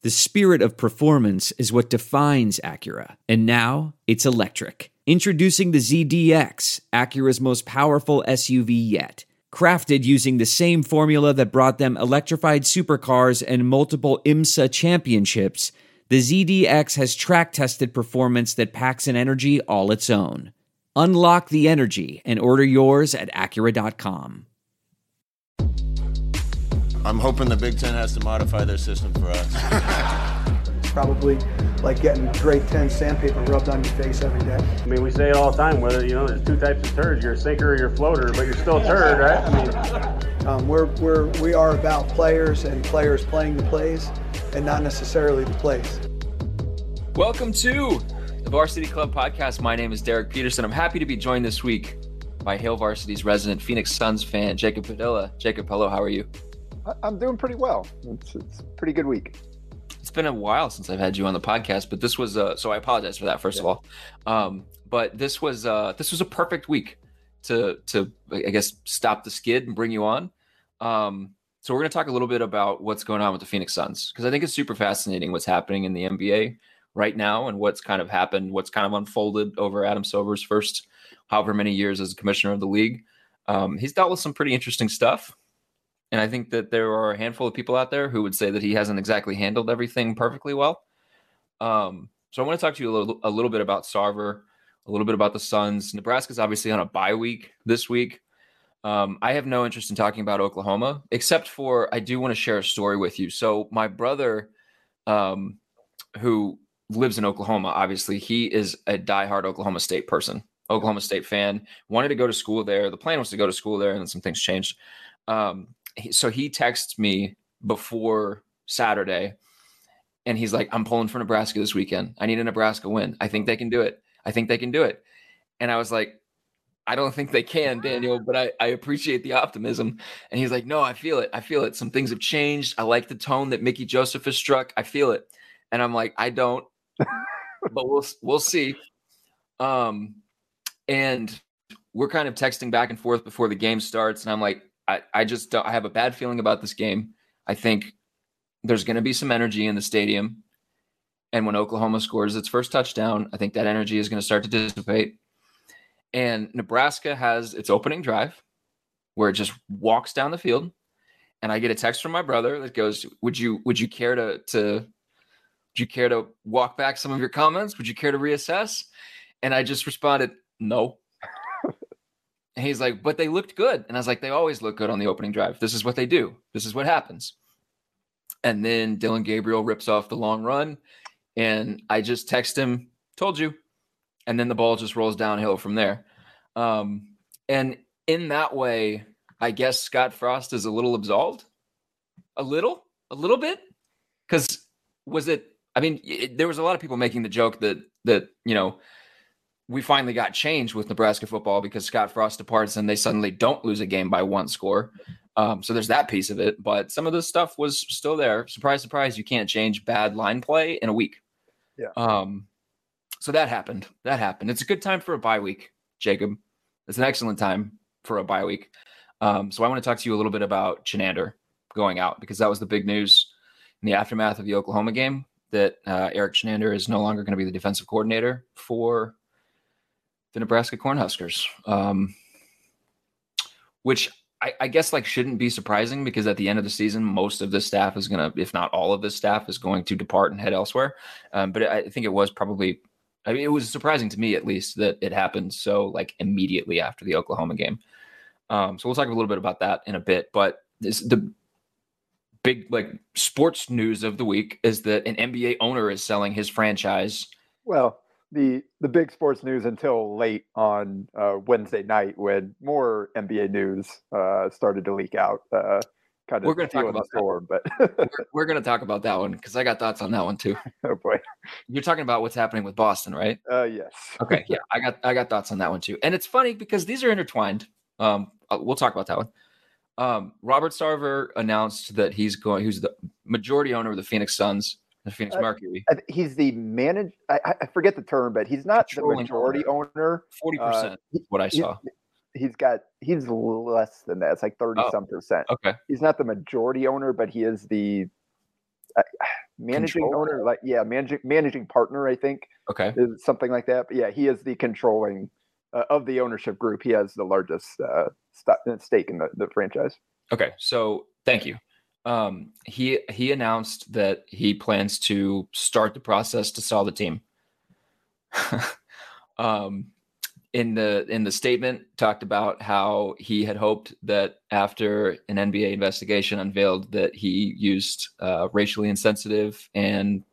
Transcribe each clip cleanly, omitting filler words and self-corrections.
The spirit of performance is what defines Acura, and now it's electric. Introducing the ZDX, Acura's most powerful SUV yet. Crafted using the same formula that brought them electrified supercars and multiple IMSA championships, the ZDX has track-tested performance that packs an energy all its own. Unlock the energy and order yours at Acura.com. I'm hoping the Big Ten has to modify their system for us. Probably like getting grade 10 sandpaper rubbed on your face every day. I mean, we say it all the time, whether, there's two types of turds, you're a sinker or you're a floater, but you're still a turd, right? I mean, we are about players and players playing the plays and not necessarily the plays. Welcome to the Varsity Club podcast. My name is Derek Peterson. I'm happy to be joined this week by Hail Varsity's resident Phoenix Suns fan, Jacob Padilla. Jacob, hello, how are you? I'm doing pretty well. It's a pretty good week. It's been a while since I've had you on the podcast, but this was so I apologize for that first of all. But this was a perfect week to I guess stop the skid and bring you on. So we're going to talk a little bit about what's going on with the Phoenix Suns, because I think it's super fascinating what's happening in the NBA right now and what's kind of happened, what's kind of unfolded over Adam Silver's first however many years as commissioner of the league. He's dealt with some pretty interesting stuff. And I think that there are a handful of people out there who would say that he hasn't exactly handled everything perfectly well. So I want to talk to you a little bit about Sarver, a little bit about the Suns. Nebraska's obviously on a bye week this week. I have no interest in talking about Oklahoma, except for I do want to share a story with you. So my brother, who lives in Oklahoma, obviously, he is a diehard Oklahoma State person, Oklahoma State fan, wanted to go to school there. The plan was to go to school there, and then some things changed. So he texts me before Saturday and he's like, I'm pulling for Nebraska this weekend. I need a Nebraska win. I think they can do it. And I was like, I don't think they can, Daniel, but I appreciate the optimism. And he's like, no, I feel it. Some things have changed. I like the tone that Mickey Joseph has struck. I feel it. And I'm like, I don't, but we'll see. And we're kind of texting back and forth before the game starts. And I'm like, I just don't, I have a bad feeling about this game. I think there's going to be some energy in the stadium. And when Oklahoma scores its first touchdown, I think that energy is going to start to dissipate. And Nebraska has its opening drive where it just walks down the field. And I get a text from my brother that goes, would you care to walk back some of your comments? Would you care to reassess? And I just responded, no. And he's like, but they looked good. And I was like, they always look good on the opening drive. This is what they do. This is what happens. And then Dylan Gabriel rips off the long run. And I just text him, told you. And then the ball just rolls downhill from there. And in that way, I guess Scott Frost is a little absolved. A little bit. Because there was a lot of people making the joke that we finally got change with Nebraska football because Scott Frost departs and they suddenly don't lose a game by one score. So there's that piece of it. But some of this stuff was still there. Surprise, surprise, you can't change bad line play in a week. Yeah. So that happened. It's a good time for a bye week, Jacob. It's an excellent time for a bye week. So I want to talk to you a little bit about Chinander going out, because that was the big news in the aftermath of the Oklahoma game, that Eric Chinander is no longer going to be the defensive coordinator for the Nebraska Cornhuskers, which I guess shouldn't be surprising, because at the end of the season, most of this staff is going to, if not all of this staff, is going to depart and head elsewhere. But I think it was probably, it was surprising to me at least that it happened so immediately after the Oklahoma game. So we'll talk a little bit about that in a bit. But the big sports news of the week is that an NBA owner is selling his franchise. Well, the big sports news until late on Wednesday night, when more NBA news started to leak out. We're going to talk about storm, but we're going to talk about that one, because I got thoughts on that one too. Oh boy, you're talking about what's happening with Boston, right? Yes. Okay, yeah, I got thoughts on that one too, and it's funny because these are intertwined. We'll talk about that one. Robert Sarver announced that he's the majority owner of the Phoenix Suns. The Phoenix Mercury. He's the manager. I forget the term, but he's not the majority owner. 40%. What I saw. He's less than that. It's 30 some percent. Okay. He's not the majority owner, but he is the. managing Controller? owner, managing partner, I think. Okay. Is something like that. But yeah, he is the controlling of the ownership group. He has the largest stake in the franchise. Okay. So thank you. He announced that he plans to start the process to sell the team. In the statement, talked about how he had hoped that after an NBA investigation unveiled that he used racially insensitive and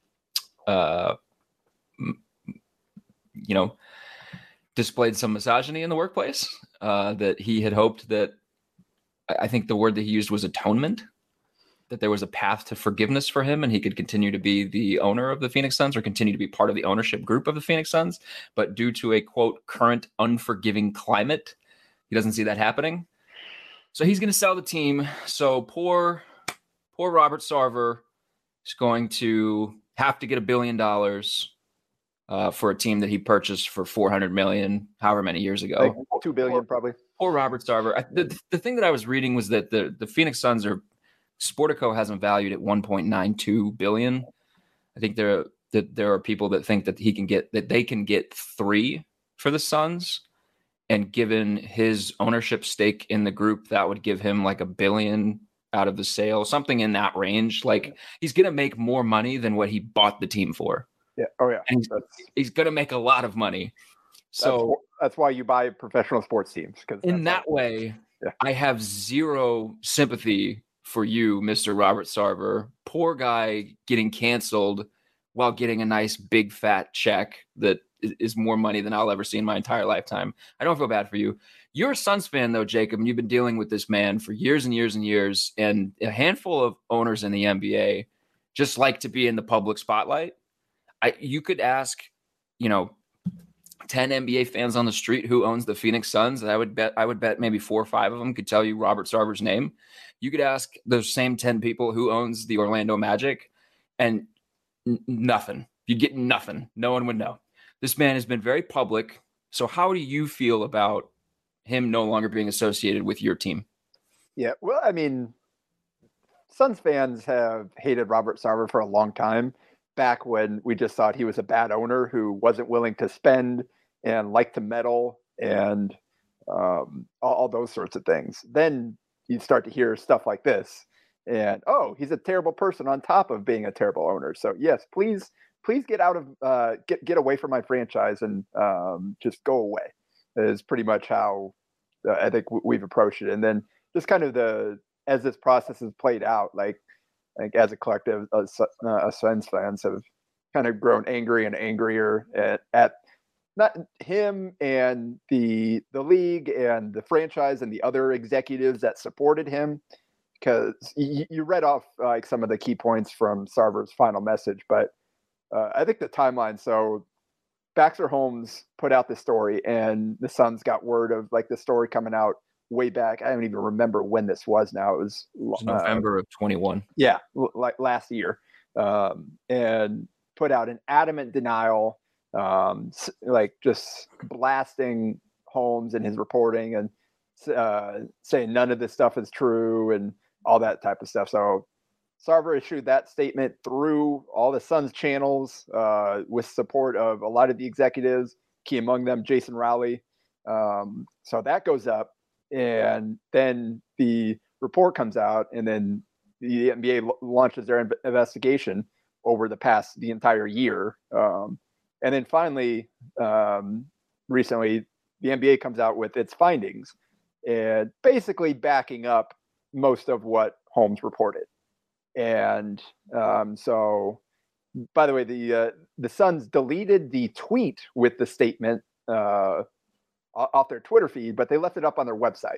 displayed some misogyny in the workplace, that he had hoped that, I think the word that he used was atonement, that there was a path to forgiveness for him and he could continue to be the owner of the Phoenix Suns or continue to be part of the ownership group of the Phoenix Suns. But due to a, quote, current unforgiving climate, he doesn't see that happening. So he's going to sell the team. So poor Robert Sarver is going to have to get $1 billion for a team that he purchased for $400 million, however many years ago. Like $2 billion, probably. Poor Robert Sarver. The thing that I was reading was that the Phoenix Suns are, Sportico has him valued at $1.92 billion. I think there are people that think that they can get 3 for the Suns, and given his ownership stake in the group, that would give him like $1 billion out of the sale, something in that range. Like, he's going to make more money than what he bought the team for. Yeah. Oh yeah. And he's going to make a lot of money. So that's why you buy professional sports teams. Because in that way, yeah. I have zero sympathy for you, Mr. Robert Sarver. Poor guy getting canceled while getting a nice big fat check that is more money than I'll ever see in my entire lifetime. I don't feel bad for you. You're a Suns fan, though, Jacob, and you've been dealing with this man for years and years and years. And a handful of owners in the NBA just like to be in the public spotlight. You could ask, 10 NBA fans on the street who owns the Phoenix Suns. I would bet maybe 4 or 5 of them could tell you Robert Sarver's name. You could ask those same 10 people who owns the Orlando Magic, and nothing. You'd get nothing. No one would know. This man has been very public. So how do you feel about him no longer being associated with your team? Yeah, well, I mean, Suns fans have hated Robert Sarver for a long time. Back when we just thought he was a bad owner who wasn't willing to spend and liked to meddle and all those sorts of things. Then you start to hear stuff like this, and he's a terrible person on top of being a terrible owner. So yes, please get out of get away from my franchise and just go away. Is pretty much how I think we've approached it. And then just kind of as this process has played out, like as a collective, Suns fans have kind of grown angry and angrier at not him and the league and the franchise and the other executives that supported him. Because you read off like some of the key points from Sarver's final message, but I think the timeline. So Baxter Holmes put out the story, and the Suns got word of like the story coming out way back. I don't even remember when this was now. It was November of 21. Yeah, like last year. And put out an adamant denial, like just blasting Holmes and his reporting and saying none of this stuff is true and all that type of stuff. So Sarver issued that statement through all the Suns channels with support of a lot of the executives, key among them Jason Rowley. So that goes up. And then the report comes out, and then the NBA launches their investigation over the entire year. And then finally, recently, the NBA comes out with its findings and basically backing up most of what Holmes reported. And so, by the way, the Suns deleted the tweet with the statement off their Twitter feed, but they left it up on their website.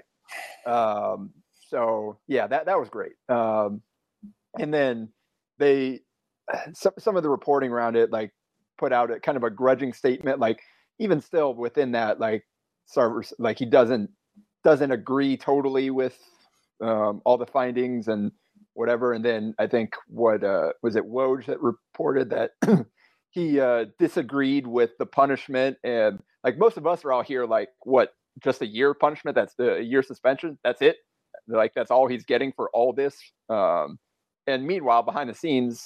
So yeah, that was great. And then some of the reporting around it, like put out a kind of a grudging statement, like even still within that, like Sarver, like he doesn't agree totally with all the findings and whatever. And then I think what was it Woj that reported that he disagreed with the punishment, and like most of us are all here like what, just a year punishment, that's the year suspension, that's it, like that's all he's getting for all this. And meanwhile behind the scenes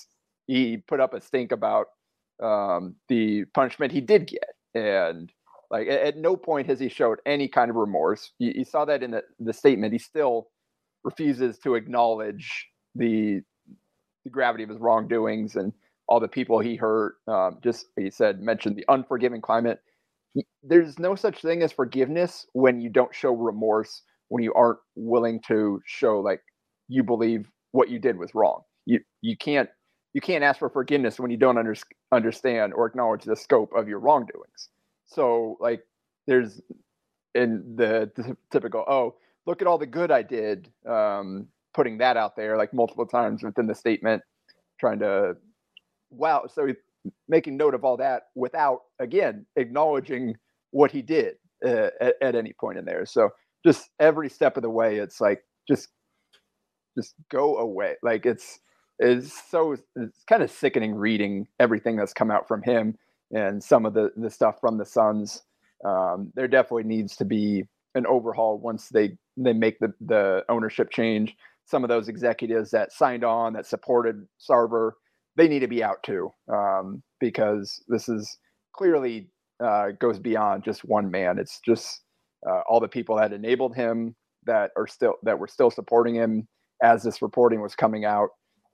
he put up a stink about the punishment he did get, and like at no point has he showed any kind of remorse. You saw that in the statement. He still refuses to acknowledge the gravity of his wrongdoings and all the people he hurt. Mentioned the unforgiving climate. There's no such thing as forgiveness when you don't show remorse, when you aren't willing to show like you believe what you did was wrong. You can't ask for forgiveness when you don't understand or acknowledge the scope of your wrongdoings. So like there's in the typical, oh, look at all the good I did, putting that out there like multiple times within the statement, trying to, wow. So he's making note of all that without, again, acknowledging what he did at any point in there. So just every step of the way, it's like, just go away. Like it's kind of sickening reading everything that's come out from him and some of the stuff from the Suns. There definitely needs to be an overhaul once they make the ownership change. Some of those executives that signed on, that supported Sarver, they need to be out too, because this is clearly goes beyond just one man. It's just all the people that enabled him, that were still supporting him as this reporting was coming out.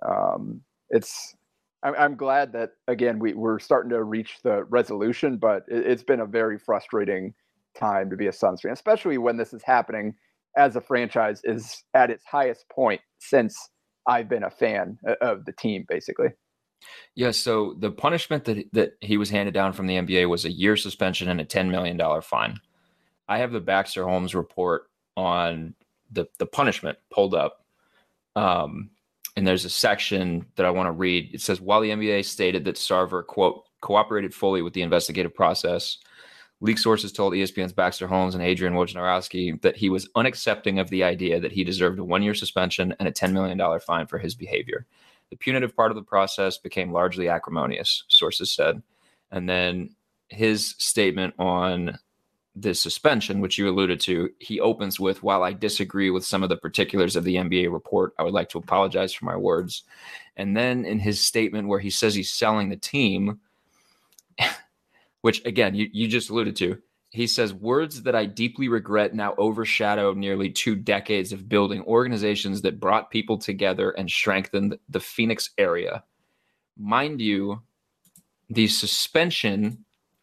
I'm glad that, again, we're starting to reach the resolution, but it's been a very frustrating time to be a Suns fan, especially when this is happening as a franchise is at its highest point since I've been a fan of the team, basically. Yeah, so the punishment that he was handed down from the NBA was a year suspension and a $10 million fine. I have the Baxter Holmes report on the punishment pulled up. And there's a section that I want to read. It says, while the NBA stated that Sarver, quote, cooperated fully with the investigative process, leak sources told ESPN's Baxter Holmes and Adrian Wojnarowski that he was unaccepting of the idea that he deserved a 1-year suspension and a $10 million fine for his behavior. The punitive part of the process became largely acrimonious, sources said. And then his statement on the suspension, which you alluded to, he opens with, while I disagree with some of the particulars of the NBA report, I would like to apologize for my words. And then in his statement where he says he's selling the team, which again, you just alluded to, he says, words that I deeply regret now overshadow nearly 2 decades of building organizations that brought people together and strengthened the Phoenix area. Mind you, the suspension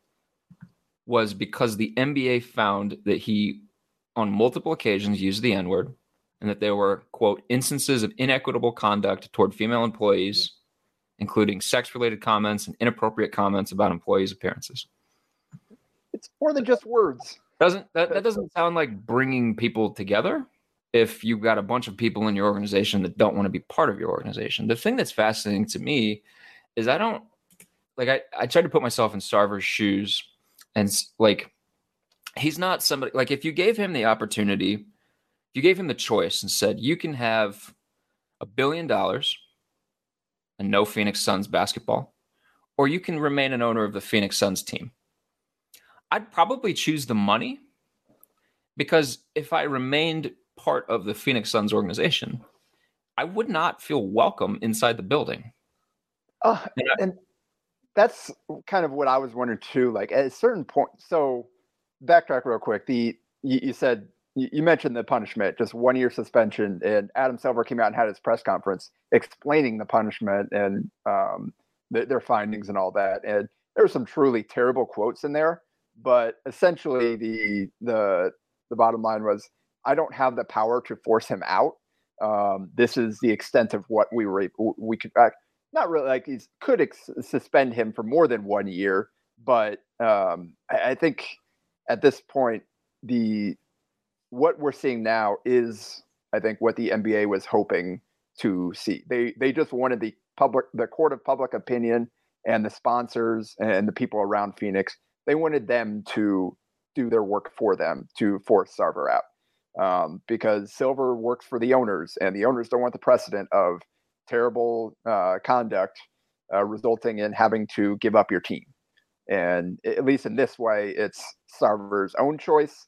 was because the NBA found that he, on multiple occasions, used the N-word, and that there were, quote, instances of inequitable conduct toward female employees, including sex-related comments and inappropriate comments about employees' appearances. It's more than just words. That doesn't sound like bringing people together if you've got a bunch of people in your organization that don't want to be part of your organization. The thing that's fascinating to me is I tried to put myself in Sarver's shoes. And like, he's not somebody, like, if you gave him the opportunity, if you gave him the choice and said, you can have $1 billion and no Phoenix Suns basketball, or you can remain an owner of the Phoenix Suns team, I'd probably choose the money, because if I remained part of the Phoenix Suns organization, I would not feel welcome inside the building. And that's kind of what I was wondering too. Like at a certain point, so backtrack real quick. You said you mentioned the punishment, just 1-year suspension, and Adam Silver came out and had his press conference explaining the punishment and their findings and all that. And there were some truly terrible quotes in there, but essentially the bottom line was, I don't have the power to force him out. This is the extent of what we could. Not really, like he could suspend him for more than 1 year, but I think at this point, what we're seeing now is, I think, what the NBA was hoping to see. They just wanted the court of public opinion and the sponsors and the people around Phoenix. They wanted them to do their work for them to force Sarver out, because Silver works for the owners, and the owners don't want the precedent of terrible conduct resulting in having to give up your team. And at least in this way, it's Sarver's own choice.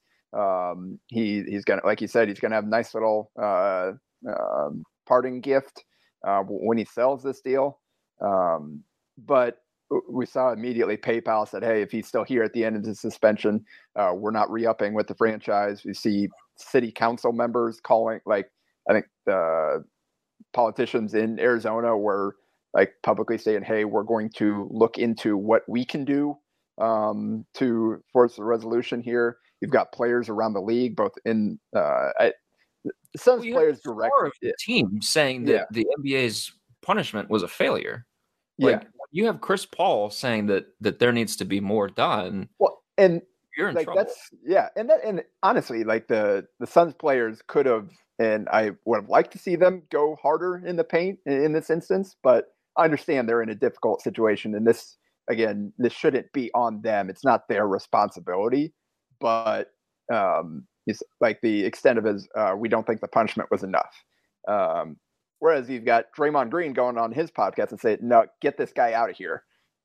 He's gonna, like you said, he's gonna have a nice little parting gift when he sells this deal. But we saw immediately PayPal said, hey, if he's still here at the end of the suspension, we're not re-upping with the franchise. We see city council members calling, like, I think the politicians in Arizona were like publicly saying, hey, we're going to look into what we can do to force a resolution here. You've got players around the league, both in Suns players direct the team saying that the NBA's punishment was a failure. Like, you have Chris Paul saying that there needs to be more done. Well, and you're in like trouble. And honestly, like the Suns players could have, and I would have liked to see them go harder in the paint in this instance, but I understand they're in a difficult situation, and this shouldn't be on them. It's not their responsibility, but it's like the extent of his, we don't think the punishment was enough. Whereas you've got Draymond Green going on his podcast and say, no, get this guy out of here.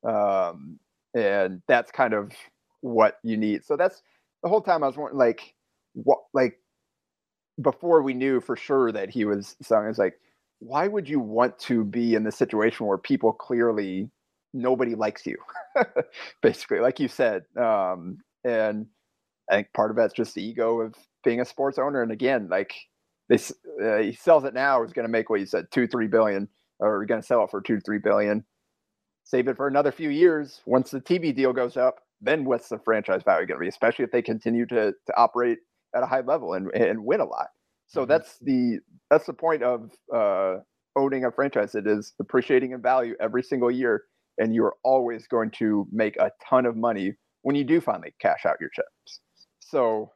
And that's kind of what you need. So that's the whole time I was wondering, like, what, like, before we knew for sure that he was selling, it's like, why would you want to be in this situation where people clearly nobody likes you, basically, like you said. And I think part of that's just the ego of being a sports owner. And again, like this, he sells it now. He's going to make what you said, $2-3 billion, or going to sell it for $2-3 billion. Save it for another few years. Once the TV deal goes up, then what's the franchise value going to be? Especially if they continue to operate at a high level and win a lot. So that's the point of owning a franchise. It is appreciating in value every single year, and you're always going to make a ton of money when you do finally cash out your checks. So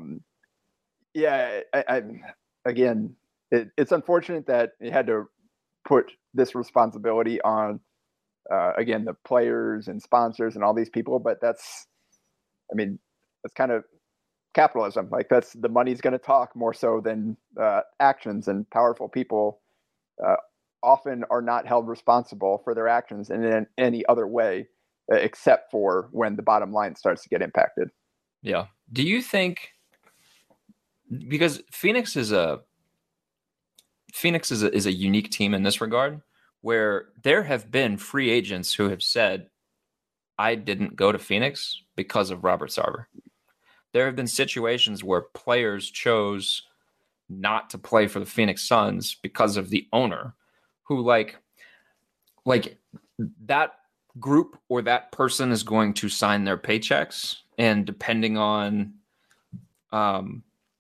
again, it's unfortunate that you had to put this responsibility on again the players and sponsors and all these people, but that's kind of capitalism. Like, that's the money's going to talk more so than actions, and powerful people often are not held responsible for their actions in any other way except for when the bottom line starts to get impacted. Yeah. Do you think, because Phoenix is a unique team in this regard, where there have been free agents who have said, I didn't go to Phoenix because of Robert Sarver. There have been situations where players chose not to play for the Phoenix Suns because of the owner, who like that group or that person is going to sign their paychecks, and depending on I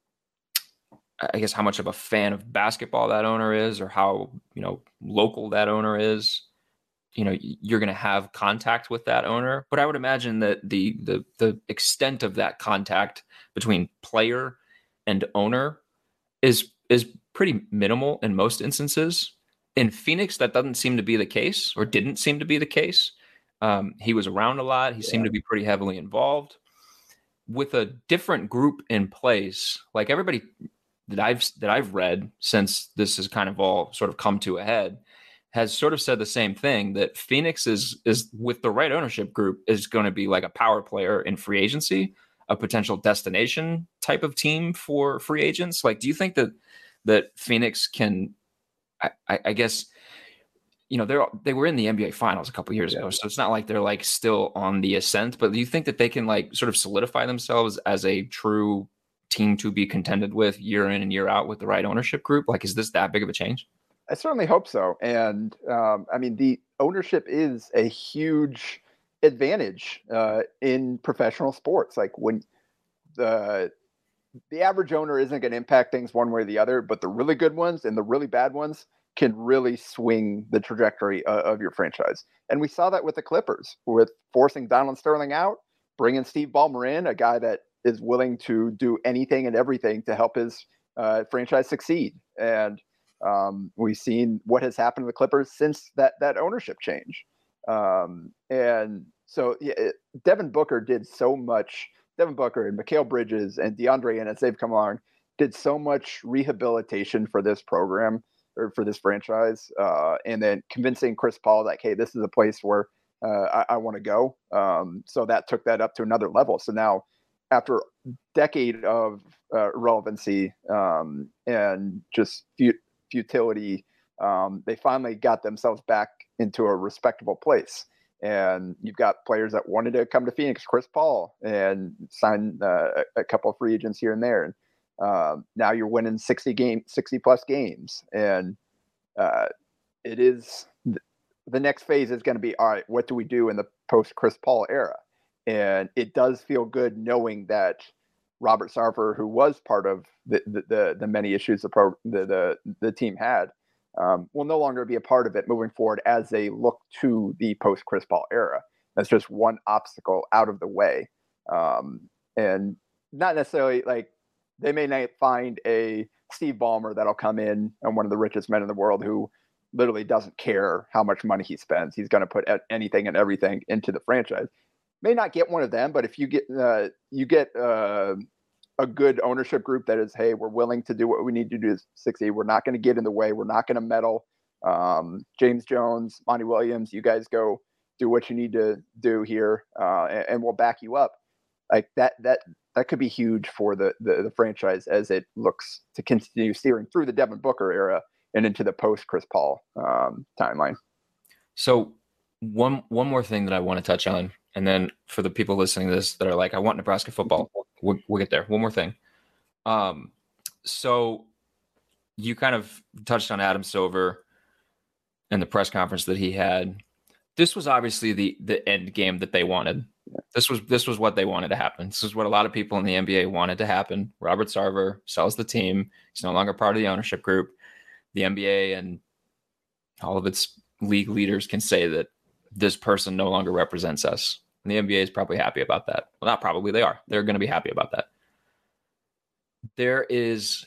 guess how much of a fan of basketball that owner is, or how local that owner is, you're going to have contact with that owner. But I would imagine that the extent of that contact between player and owner is pretty minimal in most instances. In Phoenix, that doesn't seem to be the case, or didn't seem to be the case. He was around a lot. He seemed to be pretty heavily involved. With a different group in place, like everybody that I've read since this has kind of all sort of come to a head, has sort of said the same thing, that Phoenix is with the right ownership group is going to be like a power player in free agency, a potential destination type of team for free agents. Like, do you think that Phoenix can, I guess, they were in the NBA finals a couple years ago, so it's not like they're like still on the ascent, but do you think that they can like sort of solidify themselves as a true team to be contended with year in and year out with the right ownership group? Like, is this that big of a change? I certainly hope so. And the ownership is a huge advantage in professional sports. Like, when the average owner isn't going to impact things one way or the other, but the really good ones and the really bad ones can really swing the trajectory of your franchise. And we saw that with the Clippers, with forcing Donald Sterling out, bringing Steve Ballmer in, a guy that is willing to do anything and everything to help his franchise succeed. And we've seen what has happened to the Clippers since that ownership change. And so Devin Booker did so much. Devin Booker and Mikal Bridges and DeAndre, and as they've come along, did so much rehabilitation for this program, or for this franchise. And then convincing Chris Paul that, hey, this is a place where I want to go. So that took that up to another level. So now, after a decade of relevancy and just futility, they finally got themselves back into a respectable place. And you've got players that wanted to come to Phoenix, Chris Paul, and sign a couple of free agents here and there. Now you're winning 60 plus games. And it is the next phase is going to be, all right, what do we do in the post Chris Paul era? And it does feel good knowing that Robert Sarver, who was part of the many issues the team had, will no longer be a part of it moving forward as they look to the post Chris Paul era. That's just one obstacle out of the way. And not necessarily like they may not find a Steve Ballmer that'll come in and one of the richest men in the world who literally doesn't care how much money he spends. He's going to put anything and everything into the franchise. May not get one of them, but if you get a good ownership group that is, hey, we're willing to do what we need to do to succeed. We're not going to get in the way. We're not going to meddle. James Jones, Monty Williams, you guys go do what you need to do here, and we'll back you up. Like that could be huge for the franchise as it looks to continue steering through the Devin Booker era and into the post Chris Paul timeline. So one more thing that I want to touch on, and then for the people listening to this that are like, I want Nebraska football, we'll get there. One more thing. So you kind of touched on Adam Silver and the press conference that he had. This was obviously the end game that they wanted. This was what they wanted to happen. This is what a lot of people in the NBA wanted to happen. Robert Sarver sells the team. He's no longer part of the ownership group. The NBA and all of its league leaders can say that this person no longer represents us. And the NBA is probably happy about that. Well, not probably, they are. They're going to be happy about that. There's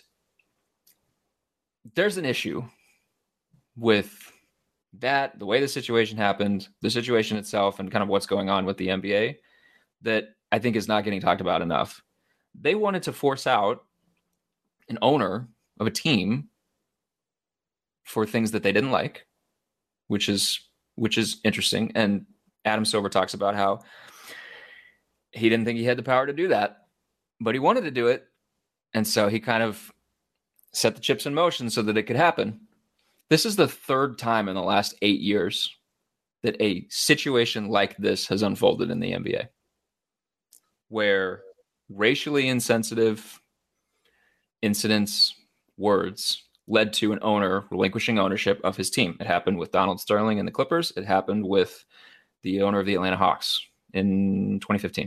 an issue with that, the way the situation happened, the situation itself, and kind of what's going on with the NBA that I think is not getting talked about enough. They wanted to force out an owner of a team for things that they didn't like, which is interesting. And Adam Silver talks about how he didn't think he had the power to do that, but he wanted to do it. And so he kind of set the chips in motion so that it could happen. This is the third time in the last 8 years that a situation like this has unfolded in the NBA, where racially insensitive incidents, words, led to an owner relinquishing ownership of his team. It happened with Donald Sterling and the Clippers. It happened with the owner of the Atlanta Hawks in 2015.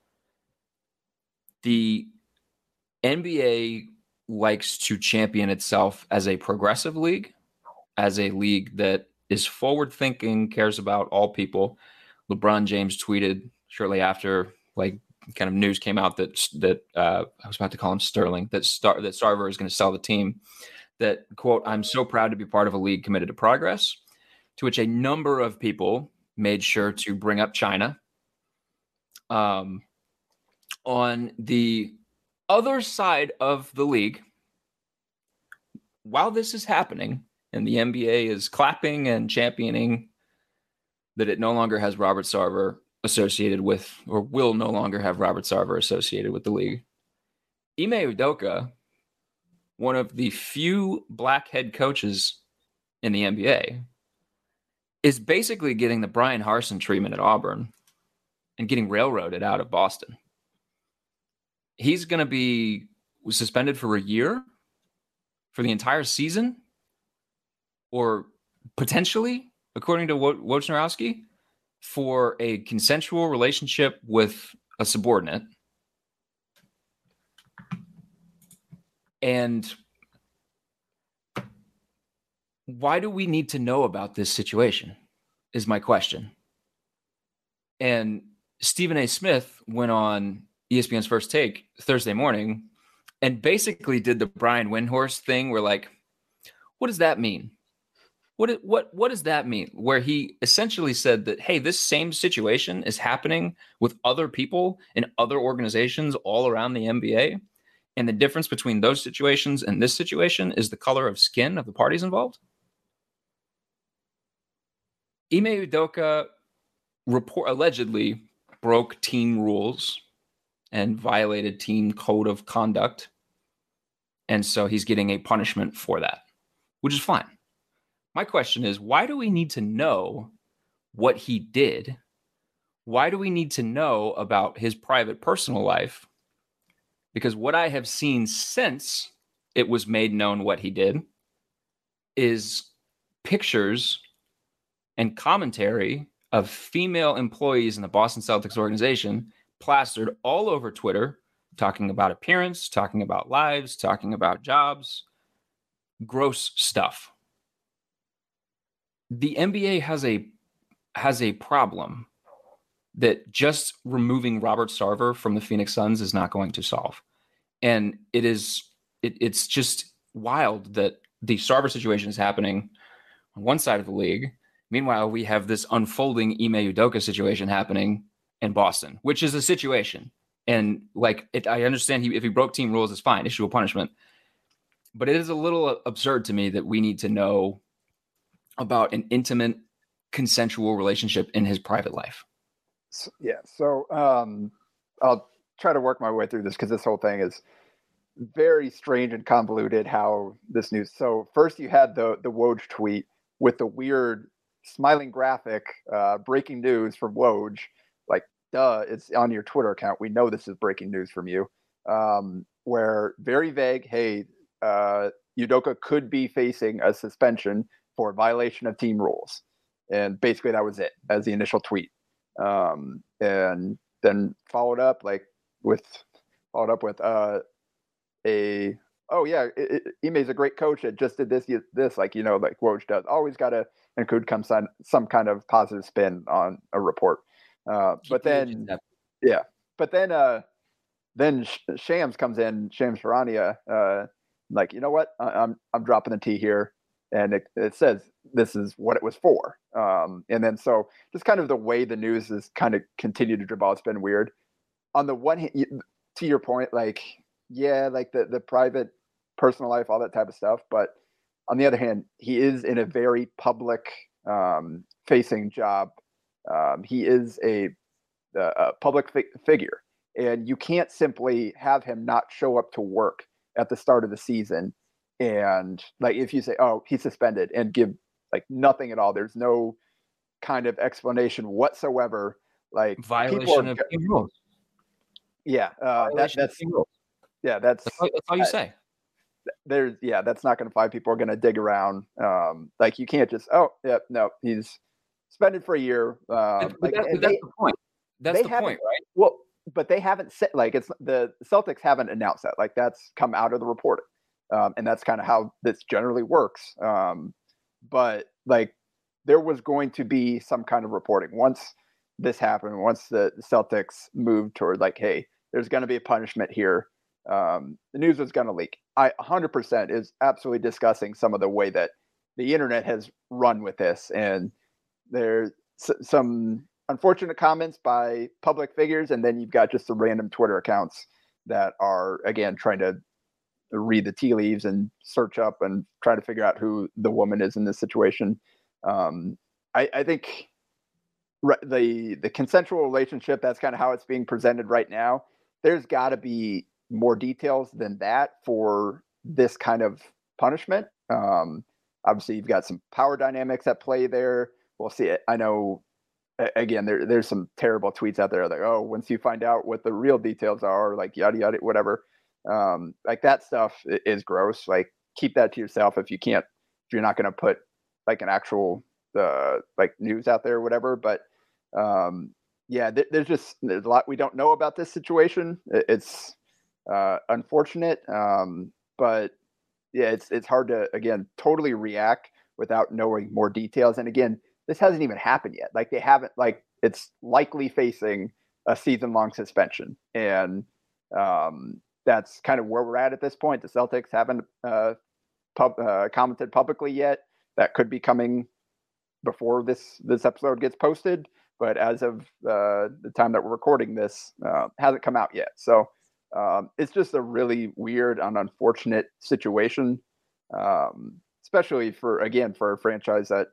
The NBA likes to champion itself as a progressive league, as a league that is forward-thinking, cares about all people. LeBron James tweeted shortly after, like, kind of news came out that I was about to call him Sterling, that Sarver is going to sell the team, that, quote, "I'm so proud to be part of a league committed to progress," to which a number of people made sure to bring up China. On the other side of the league, while this is happening and the NBA is clapping and championing that it no longer has Robert Sarver associated with, or will no longer have Robert Sarver associated with the league, Ime Udoka, one of the few black head coaches in the NBA, is basically getting the Brian Harsin treatment at Auburn and getting railroaded out of Boston. He's going to be suspended for a year, for the entire season, or potentially, according to Wojnarowski, for a consensual relationship with a subordinate. And why do we need to know about this situation is my question. And Stephen A. Smith went on ESPN's First Take Thursday morning and basically did the Brian Windhorst thing where, like, what does that mean? What does that mean? Where he essentially said that, hey, this same situation is happening with other people in other organizations all around the NBA. And the difference between those situations and this situation is the color of skin of the parties involved. Ime Udoka allegedly broke team rules and violated team code of conduct. And so he's getting a punishment for that, which is fine. My question is, why do we need to know what he did? Why do we need to know about his private personal life? Because what I have seen since it was made known what he did is pictures and commentary of female employees in the Boston Celtics organization plastered all over Twitter, talking about appearance, talking about lives, talking about jobs, gross stuff. The NBA has a problem that just removing Robert Sarver from the Phoenix Suns is not going to solve. And it's just wild that the Sarver situation is happening on one side of the league. Meanwhile, we have this unfolding Ime Udoka situation happening in Boston, which is a situation. And I understand if he broke team rules, it's fine, issue a punishment. But it is a little absurd to me that we need to know about an intimate, consensual relationship in his private life. So I'll try to work my way through this because this whole thing is very strange and convoluted how this news. So first you had the Woj tweet with the weird smiling graphic, breaking news from Woj. Like, duh, it's on your Twitter account. We know this is breaking news from you. Where very vague, hey, Udoka could be facing a suspension for violation of team rules. And basically that was it as the initial tweet. And then followed up with Ime's a great coach that just did this, like Woj does. Always got to include some kind of positive spin on a report. But then Shams comes in, Shams Charania, you know what? I'm dropping the T here. And it says this is what it was for. And then so just kind of the way the news has kind of continued to dribble out, it's been weird. On the one hand, to your point, the private personal life, all that type of stuff. But on the other hand, he is in a very public facing job. He is a public figure, and you can't simply have him not show up to work at the start of the season. And if you say, oh, he's suspended and give nothing at all, there's no kind of explanation whatsoever. Violation of team rules. Yeah. That's all you say. That's not going to fly. People are going to dig around. You can't just, he's suspended for a year. That's the point. That's the point, right? Well, but they haven't said, it's the Celtics haven't announced that. That's come out of the reporting. And that's kind of how this generally works. But there was going to be some kind of reporting once this happened, once the Celtics moved toward hey, there's going to be a punishment here. The news was going to leak. I 100% is absolutely discussing some of the way that the internet has run with this. And there's some unfortunate comments by public figures. And then you've got just the random Twitter accounts that are, again, trying to read the tea leaves and search up and try to figure out who the woman is in this situation. I think the consensual relationship, that's kind of how it's being presented right now. There's got to be more details than that for this kind of punishment. Obviously, you've got some power dynamics at play there. We'll see it. I know, again, there's some terrible tweets out there oh, once you find out what the real details are, yada, yada, whatever. That stuff is gross. Keep that to yourself if you're not going to put an actual news out there or whatever. But there's a lot we don't know about this situation. It's unfortunate. But yeah, it's hard to, again, totally react without knowing more details. And again, this hasn't even happened yet. They haven't, it's likely facing a season-long suspension. And that's kind of where we're at this point. The Celtics haven't commented publicly yet. That could be coming before this episode gets posted. But as of the time that we're recording this, hasn't come out yet. So it's just a really weird and unfortunate situation, especially for a franchise that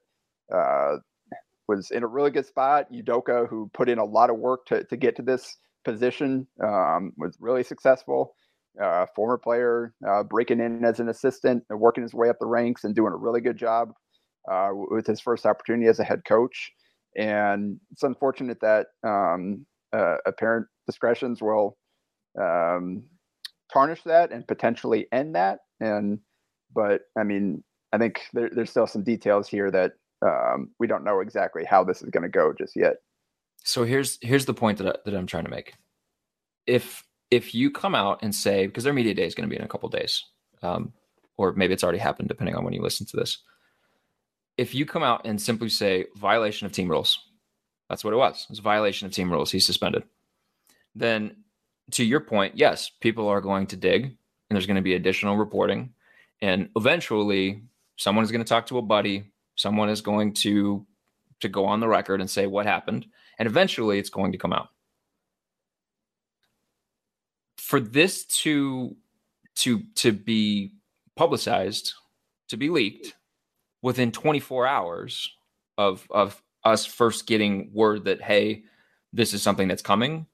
was in a really good spot. Udoka, who put in a lot of work to get to this position, was really successful. Former player, breaking in as an assistant and working his way up the ranks and doing a really good job. with his first opportunity as a head coach. And it's unfortunate that apparent discretions will tarnish that and potentially end that. But I mean, I think there's still some details here that we don't know exactly how this is going to go just yet. So here's the point that I'm trying to make. If you come out and say, because their media day is going to be in a couple days, or maybe it's already happened depending on when you listen to this. If you come out and simply say violation of team rules, that's what it was. It was a violation of team rules. He's suspended. Then to your point, yes, people are going to dig and there's going to be additional reporting. And eventually someone is going to talk to a buddy. Someone is going to go on the record and say what happened. And eventually it's going to come out. For this to be publicized, to be leaked within 24 hours of us first getting word that, hey, this is something that's coming,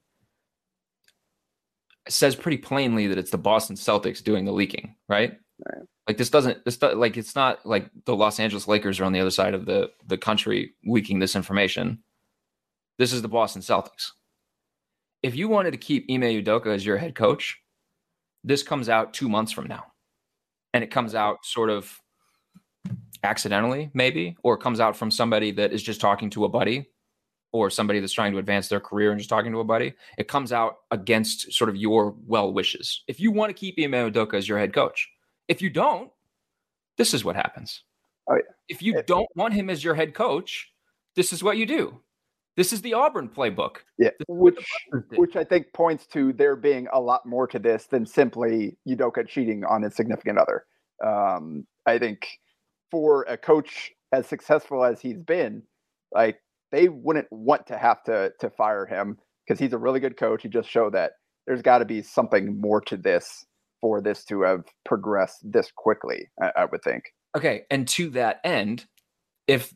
says pretty plainly that it's the Boston Celtics doing the leaking, right? Right. Like it's not like the Los Angeles Lakers are on the other side of the country leaking this information. This is the Boston Celtics. If you wanted to keep Ime Udoka as your head coach, this comes out 2 months from now. And it comes out sort of accidentally, maybe, or it comes out from somebody that is just talking to a buddy, or somebody that's trying to advance their career and just talking to a buddy. It comes out against sort of your well wishes. If you want to keep Ime Udoka as your head coach, if you don't, this is what happens. Oh, yeah. If you don't want him as your head coach, this is what you do. This is the Auburn playbook. Yeah, which I think points to there being a lot more to this than simply Udoka cheating on his significant other. I think for a coach as successful as he's been, like they wouldn't want to have to fire him because he's a really good coach. He just showed that there's got to be something more to this for this to have progressed this quickly, I would think. Okay, and to that end, if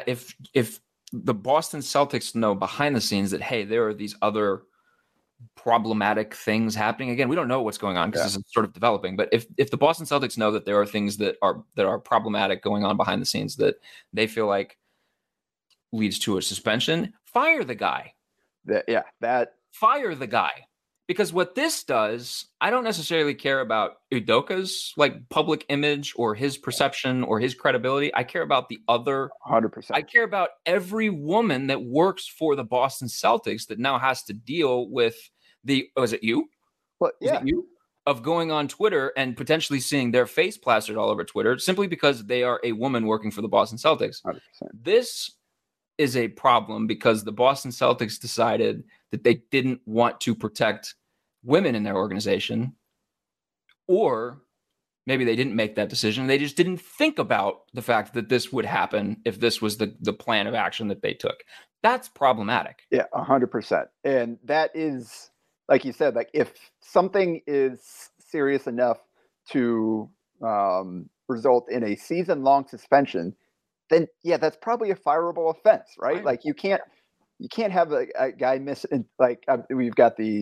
the Boston Celtics know behind the scenes that, hey, there are these other problematic things happening. Again, we don't know what's going on because this is sort of developing. But if the Boston Celtics know that there are things that are problematic going on behind the scenes that they feel like leads to a suspension, fire the guy. Fire the guy. Because what this does, I don't necessarily care about Udoka's like public image or his perception or his credibility. I care about the other 100%. I care about every woman that works for the Boston Celtics that now has to deal with is it you? Well, yeah. Is it you? Of going on Twitter and potentially seeing their face plastered all over Twitter simply because they are a woman working for the Boston Celtics. 100%. This is a problem because the Boston Celtics decided that they didn't want to protect women in their organization, or maybe they didn't make that decision. They just didn't think about the fact that this would happen if this was the plan of action that they took. That's problematic. Yeah, 100%. And that is, like you said, like if something is serious enough to result in a season-long suspension, then yeah, that's probably a fireable offense, right? Like you can't have a guy miss, like we've got the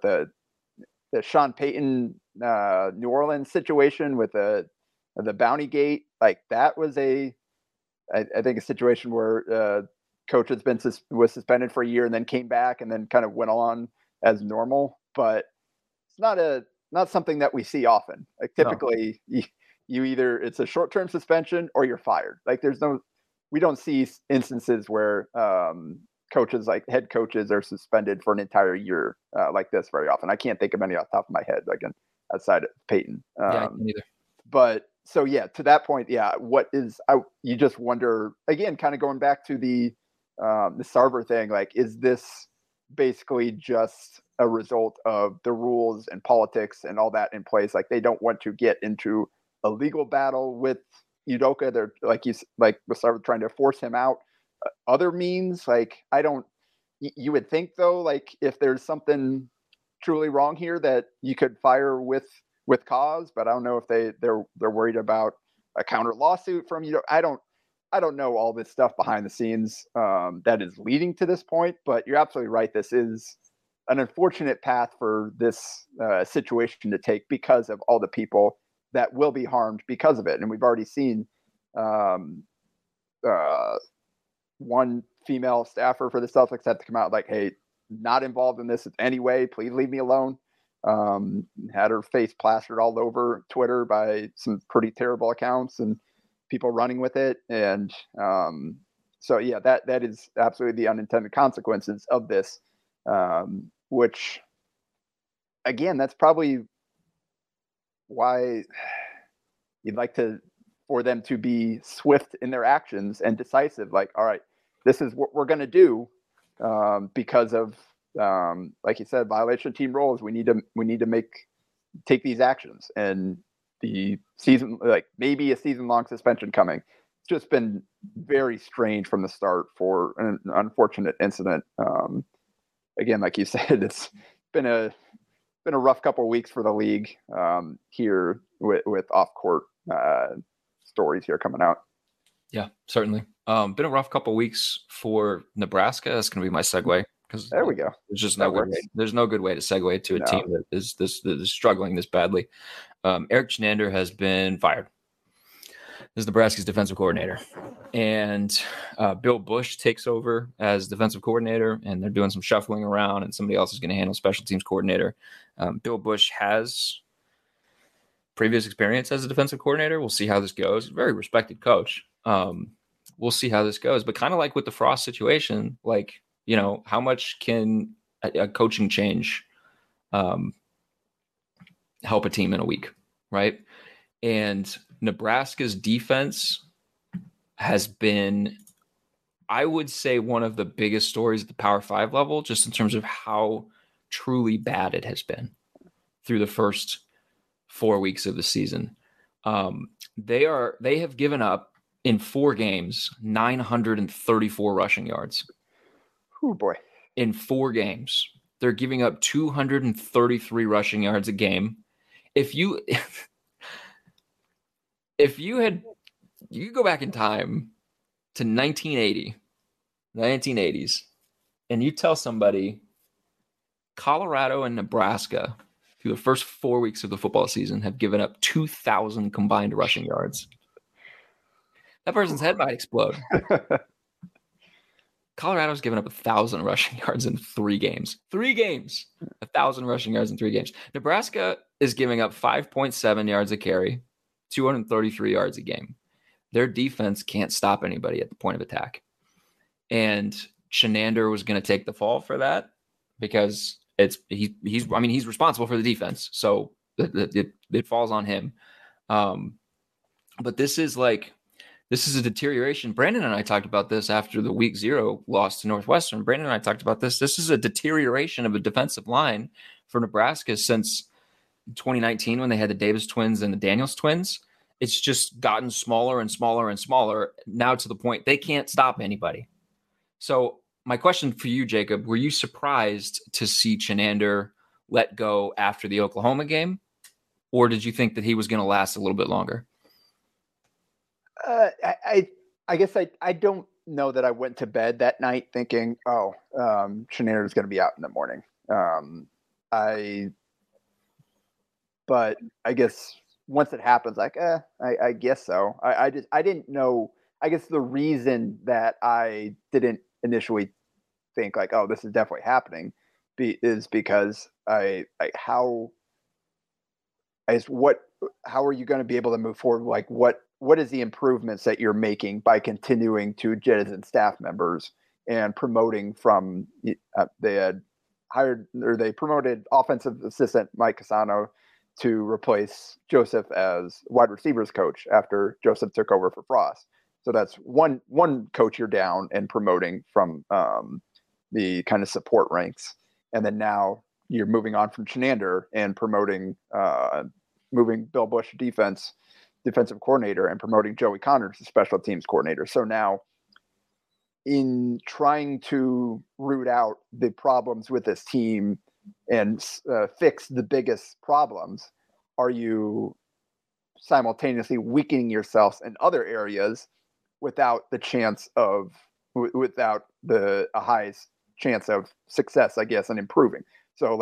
Sean Payton New Orleans situation with the Bounty Gate. Like that was I think a situation where coach was suspended for a year and then came back and then kind of went on as normal. But it's not something that we see often. Like typically you either it's a short-term suspension or you're fired. Like we don't see instances where coaches, like head coaches, are suspended for an entire year like this very often. I can't think of any off the top of my head, again, outside of Peyton. Neither. But so, yeah, to that point, yeah, you just wonder, again, kind of going back to the Sarver thing, like, is this basically just a result of the rules and politics and all that in place? Like, they don't want to get into a legal battle with Udoka. They're like with Sarver trying to force him out. Other means, like, you would think though, like if there's something truly wrong here that you could fire with cause, but I don't know if they're worried about a counter lawsuit from you. I don't know all this stuff behind the scenes that is leading to this point, but you're absolutely right. This is an unfortunate path for this situation to take because of all the people that will be harmed because of it. And we've already seen one female staffer for the Celtics had to come out like, hey, not involved in this in any way. Please leave me alone. Had her face plastered all over Twitter by some pretty terrible accounts and people running with it. And so, yeah, that is absolutely the unintended consequences of this, which, again, that's probably why you'd like for them to be swift in their actions and decisive. Like, all right, this is what we're going to do because of, like you said, violation of team rules. We need to take these actions, and the season, like maybe a season-long suspension coming. It's just been very strange from the start for an unfortunate incident. Again, like you said, it's been a rough couple of weeks for the league here with off-court stories here coming out. Yeah, certainly. Been a rough couple of weeks for Nebraska. That's going to be my segue. Because there we go. There's just no good way. There's no good way to segue to a team that is struggling this badly. Erik Chinander has been fired as Nebraska's defensive coordinator, and Bill Busch takes over as defensive coordinator, and they're doing some shuffling around, and somebody else is going to handle special teams coordinator. Bill Busch has previous experience as a defensive coordinator. We'll see how this goes. Very respected coach. We'll see how this goes. But kind of like with the Frost situation, like, you know, how much can a coaching change help a team in a week, right? And Nebraska's defense has been, I would say, one of the biggest stories at the Power 5 level, just in terms of how truly bad it has been through the first 4 weeks of the season. They have given up in 4 games 934 rushing yards. Oh boy. In 4 games, they're giving up 233 rushing yards a game. If you go back in time to 1980s, and you tell somebody Colorado and Nebraska through the first 4 weeks of the football season have given up 2,000 combined rushing yards, that person's head might explode. Colorado's given up 1,000 rushing yards in 3 games. 3 games, 1,000 rushing yards in 3 games. Nebraska is giving up 5.7 yards a carry, 233 yards a game. Their defense can't stop anybody at the point of attack. And Chinander was going to take the fall for that because he's responsible for the defense. So it falls on him. But this is a deterioration. Brandon and I talked about this after the week 0 loss to Northwestern. Brandon and I talked about this. This is a deterioration of a defensive line for Nebraska since 2019 when they had the Davis twins and the Daniels twins. It's just gotten smaller and smaller and smaller now to the point they can't stop anybody. So my question for you, Jacob, were you surprised to see Chinander let go after the Oklahoma game? Or did you think that he was going to last a little bit longer? I guess I don't know that I went to bed that night thinking, Chinander is going to be out in the morning. But I guess once it happens, like, I guess so. I didn't know. I guess the reason that I didn't initially think like, oh, this is definitely happening is because how are you going to be able to move forward? Like what is the improvements that you're making by continuing to jettison staff members and promoting from they promoted offensive assistant Mike Cassano to replace Joseph as wide receivers coach after Joseph took over for Frost. So that's one coach you're down and promoting from the kind of support ranks. And then now you're moving on from Chinander and promoting moving Bill Busch defensive coordinator and promoting Joey Connors as special teams coordinator. So now in trying to root out the problems with this team and fix the biggest problems, are you simultaneously weakening yourselves in other areas without the highest chance of success, I guess, and improving? So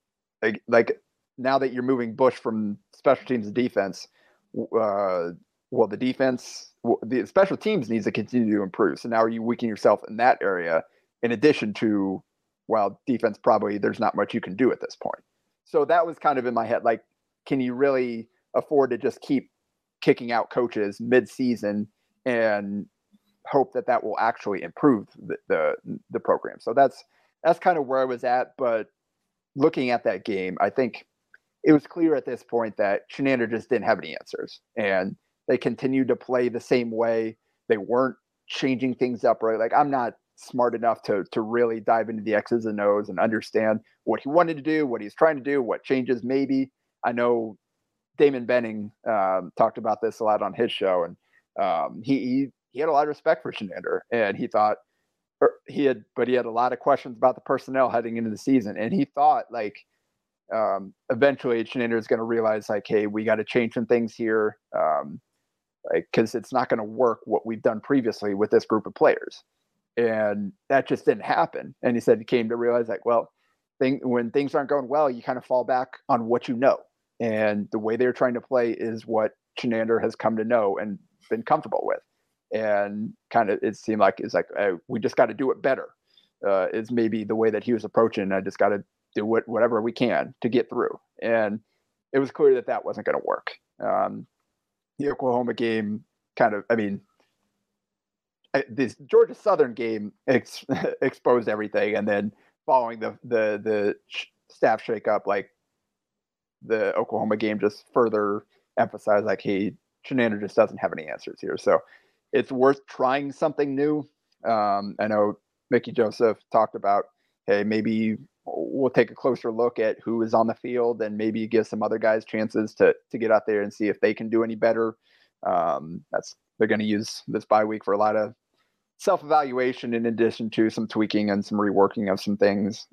now that you're moving Busch from special teams to defense, well, the defense, the special teams needs to continue to improve. So now are you weakening yourself in that area in addition to, well, defense, probably there's not much you can do at this point. So that was kind of in my head. Like, can you really afford to just keep kicking out coaches mid-season and hope that that will actually improve the program? So that's kind of where I was at. But looking at that game, I think it was clear at this point that Chinander just didn't have any answers, and they continued to play the same way. They weren't changing things up, right? Like, I'm not smart enough to really dive into the X's and O's and understand what he wanted to do, what he's trying to do, what changes maybe. I know Damon Benning talked about this a lot on his show, and he had a lot of respect for Chinander, and he thought he had a lot of questions about the personnel heading into the season, and he thought like eventually Chinander is going to realize like, hey, we got to change some things here, like, because it's not going to work what we've done previously with this group of players. And that just didn't happen. And he said he came to realize like, well, when things aren't going well, you kind of fall back on what you know. And the way they're trying to play is what Chinander has come to know and been comfortable with. And kind of, it seemed like, it's like, we just got to do it better, is maybe the way that he was approaching. I just got to do whatever we can to get through. And it was clear that that wasn't going to work. The Oklahoma game kind of, I mean, this Georgia Southern game exposed everything, and then following the staff shakeup, like the Oklahoma game just further emphasized like, hey, Chinander just doesn't have any answers here. So it's worth trying something new. I know Mickey Joseph talked about, hey, maybe we'll take a closer look at who is on the field and maybe give some other guys chances to get out there and see if they can do any better. They're going to use this bye week for a lot of self-evaluation in addition to some tweaking and some reworking of some things.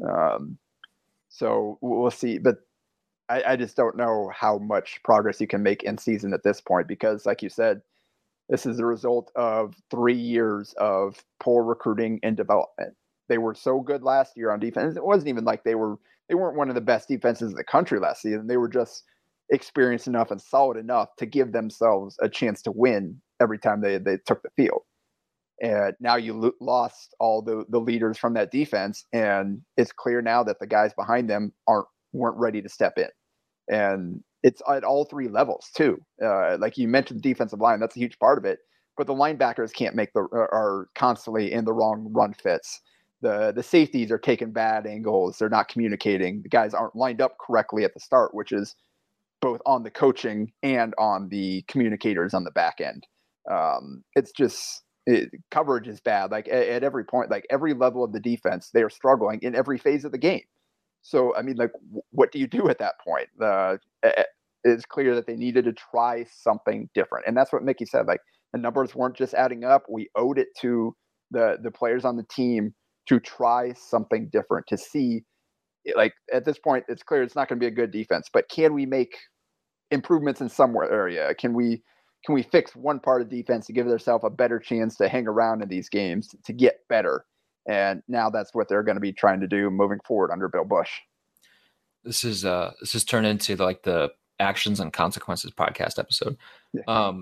So we'll see, but I just don't know how much progress you can make in season at this point, because like you said, this is the result of 3 years of poor recruiting and development. They were so good last year on defense. It wasn't even like they weren't one of the best defenses in the country last season. They were just experienced enough and solid enough to give themselves a chance to win every time they took the field. And now you lost all the leaders from that defense, and it's clear now that the guys behind them weren't ready to step in. And it's at all three levels too. Like you mentioned, the defensive line, that's a huge part of it. But the linebackers can't are constantly in the wrong run fits. The safeties are taking bad angles. They're not communicating. The guys aren't lined up correctly at the start, which is both on the coaching and on the communicators on the back end. It's just coverage is bad. Like at every point, like every level of the defense, they are struggling in every phase of the game. So, I mean, like, what do you do at that point? It's clear that they needed to try something different. And that's what Mickey said. Like, the numbers weren't just adding up. We owed it to the players on the team to try something different, to see, like, at this point, it's clear it's not going to be a good defense, but can we make improvements in some area? Can we fix one part of defense to give themselves a better chance to hang around in these games, to get better? And now that's what they're going to be trying to do moving forward under Bill Busch. This is turned into like the Actions and Consequences podcast episode. Yeah.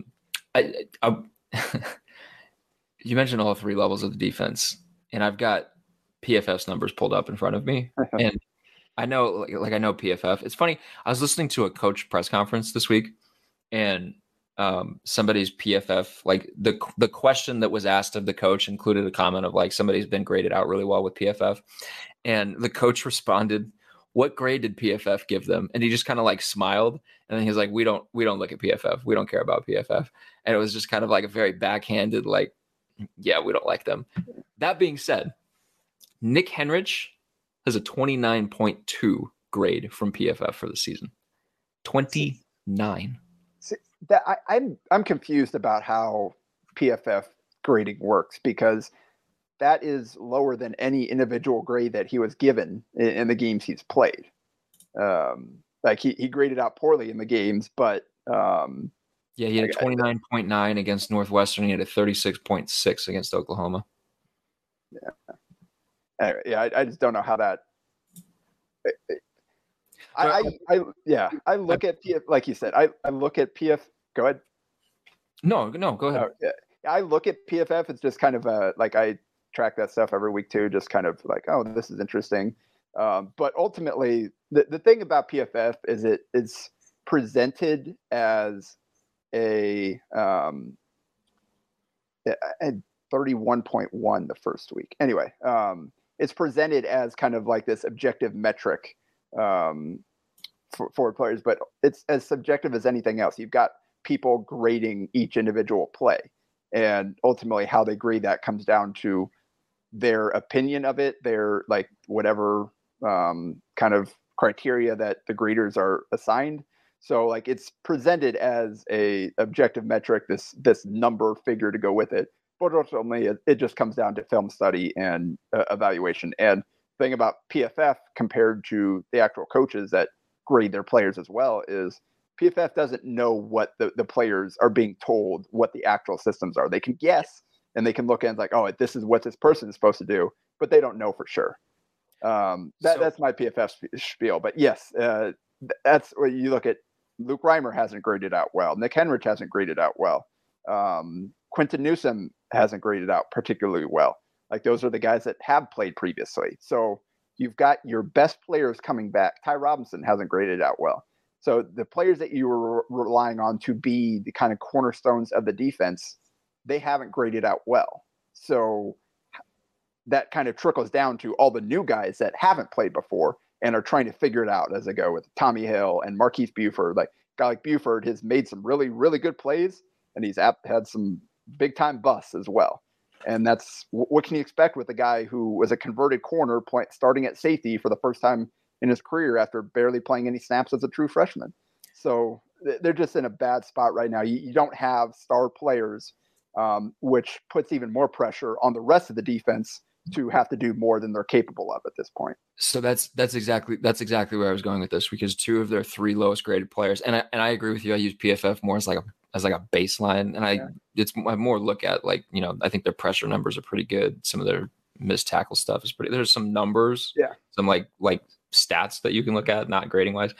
You mentioned all three levels of the defense, and I've got PFF's numbers pulled up in front of me, and I know PFF. It's funny. I was listening to a coach press conference this week, and somebody's PFF, like the question that was asked of the coach included a comment of like, somebody's been graded out really well with PFF. And the coach responded, "What grade did PFF give them?" And he just kind of like smiled. And then he's like, we don't look at PFF. We don't care about PFF. And it was just kind of like a very backhanded, like, yeah, we don't like them. That being said, Nick Henrich has a 29.2 grade from PFF for the season. 29. That I'm confused about how PFF grading works, because that is lower than any individual grade that he was given in the games he's played. Like he graded out poorly in the games, but yeah, he had a 29.9 against Northwestern. He had a 36.6 against Oklahoma. Yeah. Anyway, yeah, I just don't know how that. I look at PF, like you said, I look at PF. Go ahead. No, go ahead. Yeah. I look at PFF. It's just kind of like I track that stuff every week too. Just kind of like, oh, this is interesting. But ultimately, the thing about PFF is it's presented as a 31.1 the first week. Anyway, it's presented as kind of like this objective metric for players, but it's as subjective as anything else. You've got people grading each individual play, and ultimately how they grade that comes down to their opinion of it, their like whatever kind of criteria that the graders are assigned. So like it's presented as a objective metric, this number figure to go with it. But ultimately, it just comes down to film study and evaluation. And the thing about PFF compared to the actual coaches that grade their players as well is PFF doesn't know what the players are being told, what the actual systems are. They can guess and they can look at like, oh, this is what this person is supposed to do, but they don't know for sure. That's my PFF spiel. But yes, that's where you look at. Luke Reimer hasn't graded out well. Nick Henrich hasn't graded out well. Quentin Newsome hasn't graded out particularly well. Like those are the guys that have played previously. So you've got your best players coming back. Ty Robinson hasn't graded out well. So the players that you were relying on to be the kind of cornerstones of the defense, they haven't graded out well. So that kind of trickles down to all the new guys that haven't played before and are trying to figure it out as they go with Tommy Hill and Marquise Buford. Like a guy like Buford has made some really, really good plays, and he's had some big time busts as well. And that's what can you expect with a guy who was a converted corner starting at safety for the first time in his career after barely playing any snaps as a true freshman. So they're just in a bad spot right now. You don't have star players, which puts even more pressure on the rest of the defense to have to do more than they're capable of at this point. So that's exactly where I was going with this, because two of their three lowest graded players, and I agree with you. I use PFF more as like a baseline, and I more look at like, you know, I think their pressure numbers are pretty good. Some of their missed tackle stuff is pretty. There's some numbers, some like stats that you can look at, not grading wise.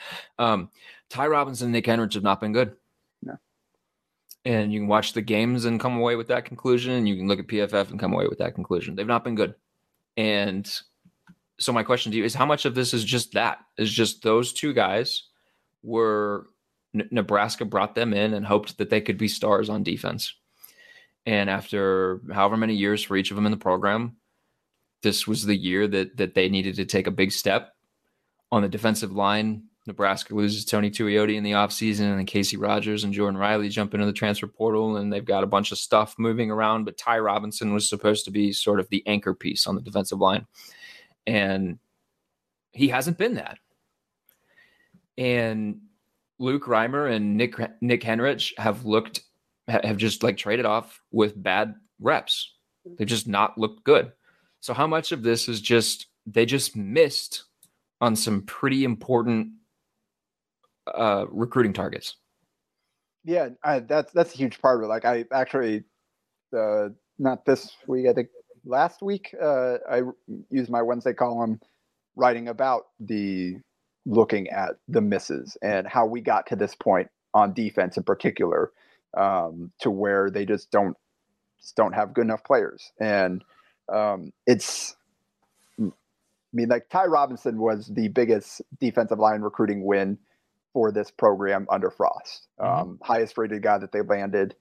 Ty Robinson and Nick Henrich have not been good. No. And you can watch the games and come away with that conclusion. And you can look at PFF and come away with that conclusion. They've not been good. And so my question to you is, how much of this is just that? Is just those two guys were Nebraska brought them in and hoped that they could be stars on defense. And after however many years for each of them in the program, this was the year that they needed to take a big step on the defensive line. Nebraska loses Tony Tuioti in the offseason, and then Casey Rogers and Jordan Riley jump into the transfer portal, and they've got a bunch of stuff moving around. But Ty Robinson was supposed to be sort of the anchor piece on the defensive line, and he hasn't been that. And Luke Reimer and Nick Henrich have just like traded off with bad reps. They've just not looked good. So how much of this is just they just missed on some pretty important recruiting targets? Yeah, that's a huge part of it. Like I actually, not this week, I think last week, I used my Wednesday column writing about looking at the misses and how we got to this point on defense in particular, to where they just don't have good enough players. And like Ty Robinson was the biggest defensive line recruiting win for this program under Frost. Highest rated guy that they landed,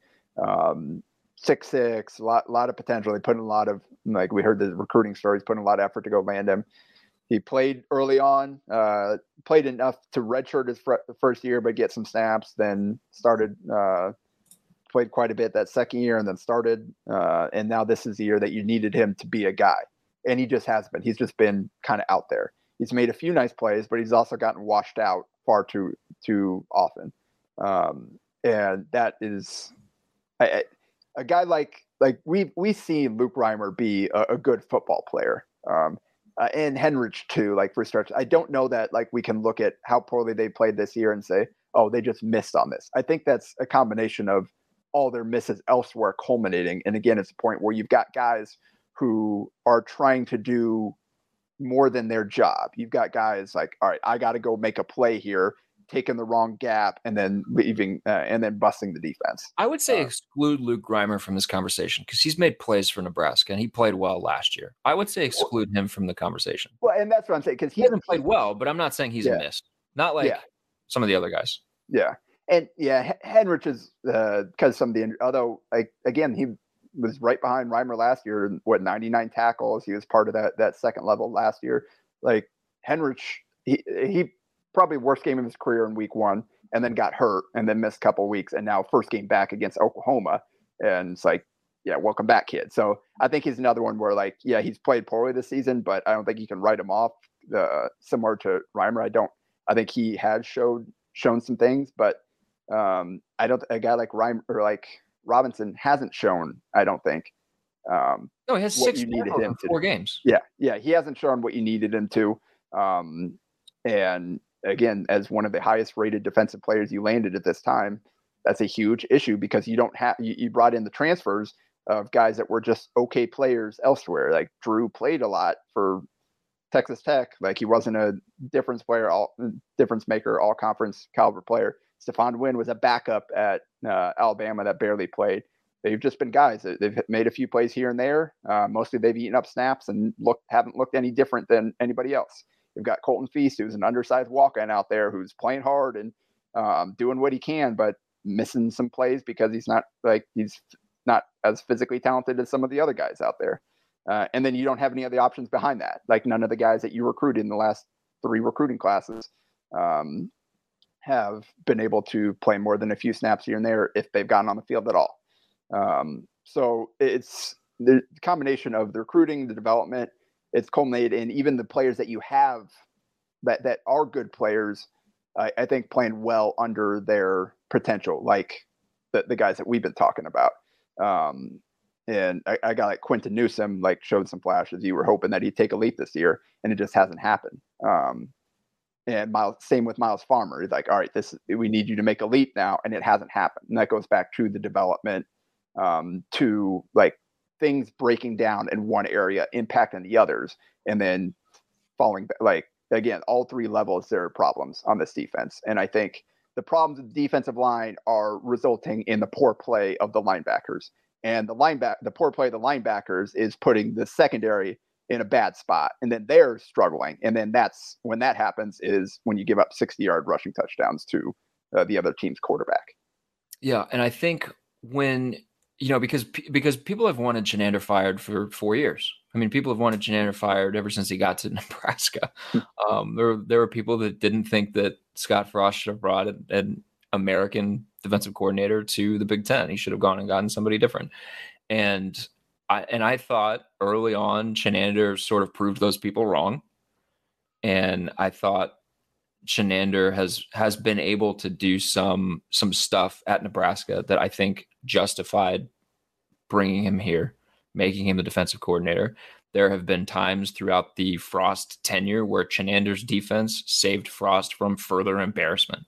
6'6", a lot of potential. They put in a lot of, like we heard the recruiting stories, put in a lot of effort to go land him. He played early on, played enough to redshirt his first year, but get some snaps, then started, played quite a bit that second year and then started. And now this is the year that you needed him to be a guy. And he just has been. He's just been kind of out there. He's made a few nice plays, but he's also gotten washed out far too often. And that is a guy like we see Luke Reimer be a good football player. And Henrich too, like for stretch. I don't know that like we can look at how poorly they played this year and say, oh, they just missed on this. I think that's a combination of all their misses elsewhere culminating. And again, it's a point where you've got guys who are trying to do more than their job. You've got guys like, all right, I got to go make a play here taking the wrong gap and then leaving and then busting the defense. I would say exclude Luke Grimer from this conversation because he's made plays for Nebraska and he played well last year. I would say exclude him from the conversation. Well, and that's what I'm saying, because he hasn't played well, but I'm not saying he's a miss. Not like some of the other guys. Yeah. And Henrich is because some of the, although like again, he was right behind Reimer last year, 99 tackles. He was part of that second level last year. Like Henrich, he probably worst game of his career in week 1, and then got hurt and then missed a couple of weeks, and now first game back against Oklahoma. And it's like, yeah, welcome back, kid. So I think he's another one where like, yeah, he's played poorly this season, but I don't think you can write him off similar to Reimer. I think he has shown some things, but a guy like Reimer or like Robinson hasn't shown, I don't think. No, he has 6 tackles in 4 games. Yeah, he hasn't shown what you needed him to. And again, as one of the highest rated defensive players you landed at this time, that's a huge issue because you don't have you brought in the transfers of guys that were just okay players elsewhere. Like Drew played a lot for Texas Tech, like he wasn't a difference maker, all conference caliber player. Stephon Wynn was a backup at Alabama that barely played. They've just been guys that they've made a few plays here and there. Mostly they've eaten up snaps and haven't looked any different than anybody else. You've got Colton Feast, who's an undersized walk-in out there who's playing hard and doing what he can, but missing some plays because he's not as physically talented as some of the other guys out there. And then you don't have any other options behind that. Like none of the guys that you recruited in the last 3 recruiting classes have been able to play more than a few snaps here and there if they've gotten on the field at all. So it's the combination of the recruiting, the development, it's culminated in even the players that you have that are good players, I think playing well under their potential, like the guys that we've been talking about. And I got like Quinton Newsome, like showed some flashes. You were hoping that he'd take a leap this year, and it just hasn't happened. And same with Miles Farmer. He's like, all right, we need you to make a leap now, and it hasn't happened. And that goes back to the development, to like things breaking down in one area, impacting the others, and then falling back. Like again, all 3 levels there are problems on this defense, and I think the problems with the defensive line are resulting in the poor play of the linebackers. And the poor play of the linebackers is putting the secondary in a bad spot, and then they're struggling. And then that's when that happens is when you give up 60-yard rushing touchdowns to the other team's quarterback. Yeah, and I think when because people have wanted Chinander fired for 4 years. I mean, people have wanted Chinander fired ever since he got to Nebraska. There were people that didn't think that Scott Frost should have brought an American defensive coordinator to the Big Ten. He should have gone and gotten somebody different. And I thought early on Chinander sort of proved those people wrong. And I thought Chinander has been able to do some stuff at Nebraska that I think justified bringing him here, making him the defensive coordinator. There have been times throughout the Frost tenure where Chinander's defense saved Frost from further embarrassment.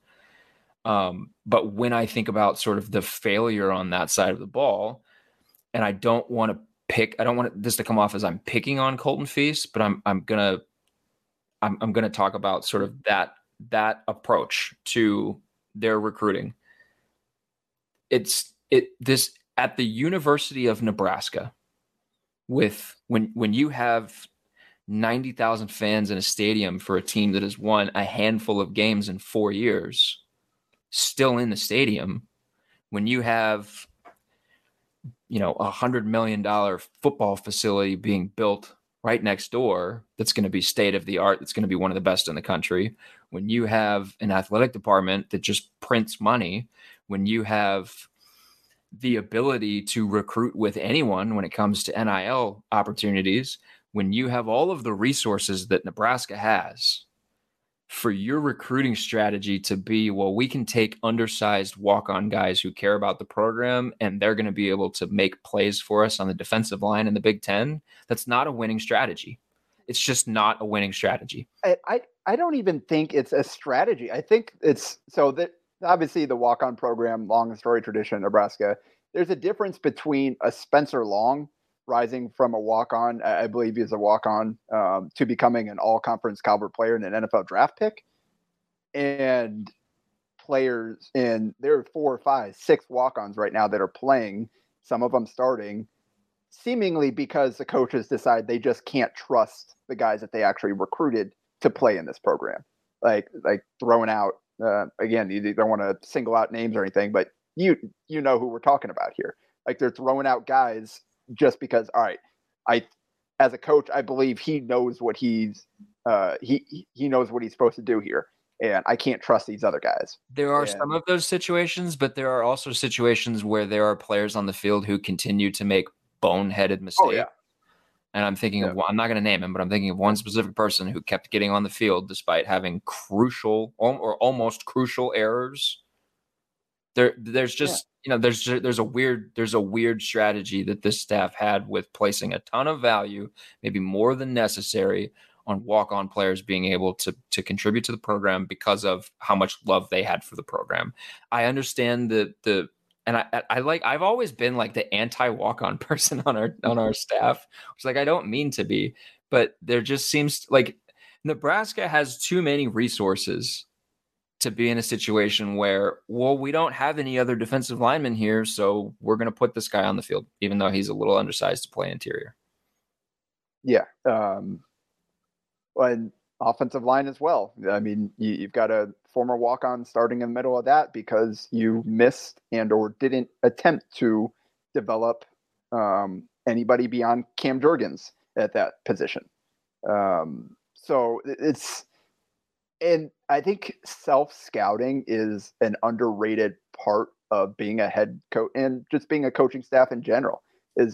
But when I think about sort of the failure on that side of the ball, and I don't want this to come off as I'm picking on Colton Feast, but I'm gonna talk about sort of that approach to their recruiting. This at the University of Nebraska, with when you have 90,000 fans in a stadium for a team that has won a handful of games in 4 years, still in the stadium, when you have $100 million football facility being built right next door that's going to be state of the art, that's going to be one of the best in the country, when you have an athletic department that just prints money, when you have the ability to recruit with anyone when it comes to NIL opportunities, when you have all of the resources that Nebraska has, for your recruiting strategy to be, well, we can take undersized walk-on guys who care about the program and they're going to be able to make plays for us on the defensive line in the Big Ten. That's not a winning strategy. It's just not a winning strategy. I don't even think it's a strategy. I think it's so that obviously the walk-on program, long and storied tradition in Nebraska, there's a difference between a Spencer Long rising from a walk-on, I believe he's a walk-on, to becoming an all-conference caliber player and an NFL draft pick, and players, and there are 4 or 5, 6 walk-ons right now that are playing, some of them starting, seemingly because the coaches decide they just can't trust the guys that they actually recruited to play in this program. Like throwing out, again, you don't want to single out names or anything, but you know who we're talking about here. Like they're throwing out guys just because, all right, as a coach, I believe he knows what he knows what he's supposed to do here, and I can't trust these other guys. There are some of those situations, but there are also situations where there are players on the field who continue to make boneheaded mistakes. Oh, yeah. And I'm thinking of one, I'm not going to name him, but I'm thinking of one specific person who kept getting on the field despite having crucial or almost crucial errors. There's just, there's a weird strategy that this staff had with placing a ton of value, maybe more than necessary, on walk-on players being able to contribute to the program because of how much love they had for the program. I understand I've always been like the anti-walk-on person on our staff, which like I don't mean to be, but there just seems like Nebraska has too many resources to be in a situation where, well, we don't have any other defensive linemen here, so we're going to put this guy on the field, even though he's a little undersized to play interior. Yeah. And offensive line as well. I mean, you've got a former walk-on starting in the middle of that because you missed and or didn't attempt to develop anybody beyond Cam Jurgens at that position. So and I think self-scouting is an underrated part of being a head coach and just being a coaching staff in general.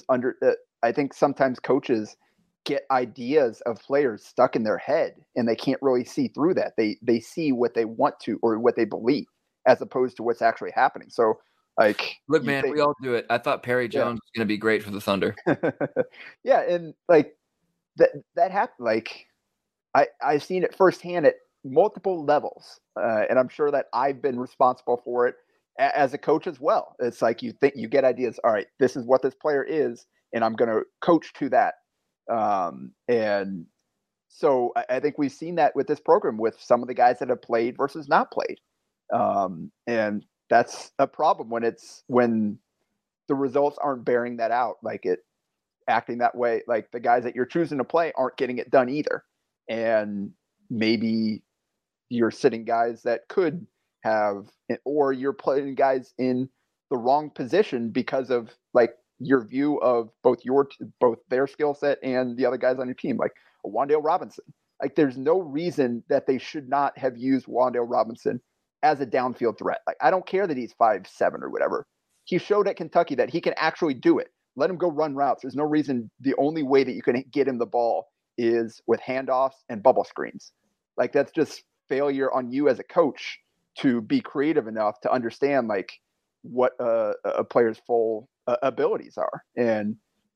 I think sometimes coaches get ideas of players stuck in their head and they can't really see through that. They see what they want to or what they believe as opposed to what's actually happening. So like, look, man, we all do it. I thought Perry Jones was going to be great for the Thunder. Yeah. And like that happened. Like I've seen it firsthand at multiple levels. And I'm sure that I've been responsible for it as a coach as well. It's like, you think you get ideas. All right, this is what this player is, and I'm going to coach to that. And so I think we've seen that with this program with some of the guys that have played versus not played. And that's a problem when the results aren't bearing that out, like it acting that way, like the guys that you're choosing to play aren't getting it done either. And maybe you're sitting guys that could have, or you're putting guys in the wrong position because of like your view of both their skill set and the other guys on your team, like a Wan'Dale Robinson. Like there's no reason that they should not have used Wan'Dale Robinson as a downfield threat. Like I don't care that he's 5'7" or whatever. He showed at Kentucky that he can actually do it. Let him go run routes. There's no reason. The only way that you can get him the ball is with handoffs and bubble screens. Like that's just failure on you as a coach to be creative enough to understand like what a player's full abilities are. And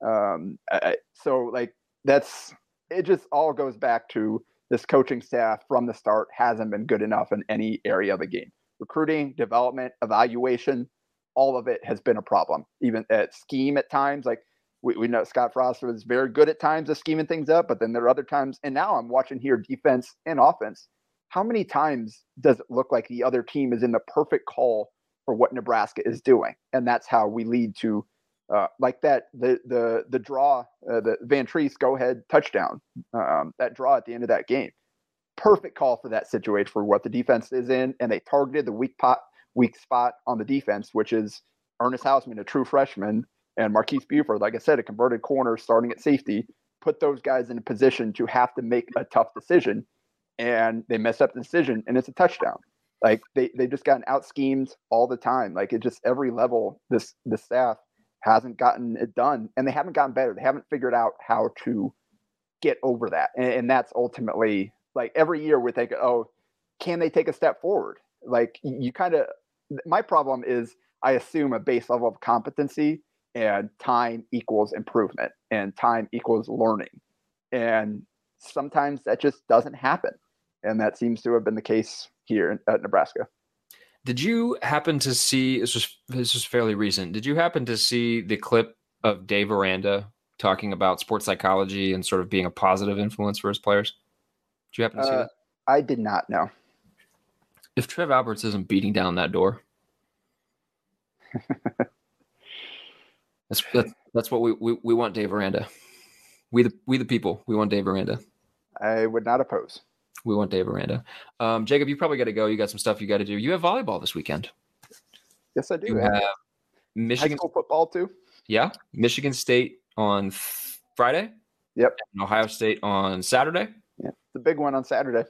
so like it just all goes back to this coaching staff from the start hasn't been good enough in any area of the game. Recruiting, development, evaluation, all of it has been a problem. Even at scheme at times, like we know Scott Frost was very good at times of scheming things up, but then there are other times, and now I'm watching here defense and offense. How many times does it look like the other team is in the perfect call for what Nebraska is doing? And that's how we lead to like that, the draw, the Van Treese go-ahead touchdown, that draw at the end of that game. Perfect call for that situation for what the defense is in, and they targeted the weak spot on the defense, which is Ernest Hausman, a true freshman, and Marquise Buford, like I said, a converted corner starting at safety, put those guys in a position to have to make a tough decision, and they mess up the decision, and it's a touchdown. Like they just gotten out schemed all the time. Like it just every level, the staff hasn't gotten it done, and they haven't gotten better. They haven't figured out how to get over that, and that's ultimately like every year we think, oh, can they take a step forward? Like you kind of, my problem is I assume a base level of competency and time equals improvement and time equals learning. And sometimes that just doesn't happen. And that seems to have been the case here at Nebraska. Did you happen to see, this was fairly recent, did you happen to see the clip of Dave Aranda talking about sports psychology and sort of being a positive influence for his players? Did you happen to see that? I did not know. if Trev Alberts isn't beating down that door, that's what we want. Dave Aranda, we the people, we want Dave Aranda. I would not oppose. We want Dave Aranda. Jacob, you probably got to go. You got some stuff you got to do. You have volleyball this weekend. Yes, I do. You have Michigan high school football too. Yeah, Michigan State on Friday. Yep. And Ohio State on Saturday. Yeah, the big one on Saturday.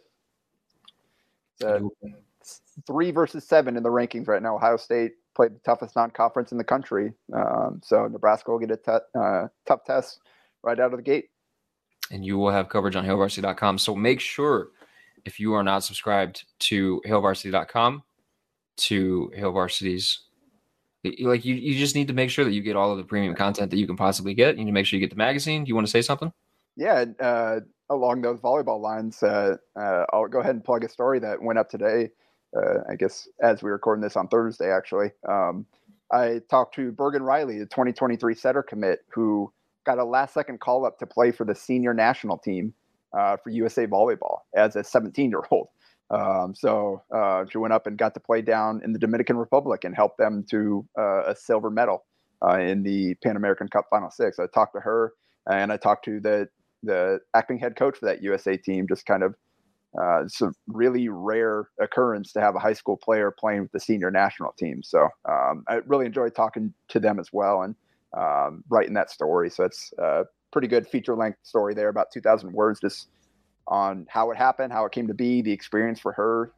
It's 3 versus 7 in the rankings right now. Ohio State played the toughest non-conference in the country, so Nebraska will get a tough test right out of the gate. And you will have coverage on HailVarsity.com. So make sure, if you are not subscribed to HailVarsity.com, to Hail Varsity's, like you just need to make sure that you get all of the premium content that you can possibly get. You need to make sure you get the magazine. Do you want to say something? Yeah, along those volleyball lines, I'll go ahead and plug a story that went up today. I guess as we're recording this on Thursday, actually. I talked to Bergen Riley, the 2023 setter commit, who got a last-second call-up to play for the senior national team for USA Volleyball as a 17-year-old. So she went up and got to play down in the Dominican Republic and help them to a silver medal in the Pan American Cup Final Six. I talked to her, and I talked to the acting head coach for that USA team. Just kind of it's a really rare occurrence to have a high school player playing with the senior national team. So I really enjoyed talking to them as well and writing that story. So it's a pretty good feature-length story there, about 2,000 words, just on how it happened, how it came to be, the experience for her.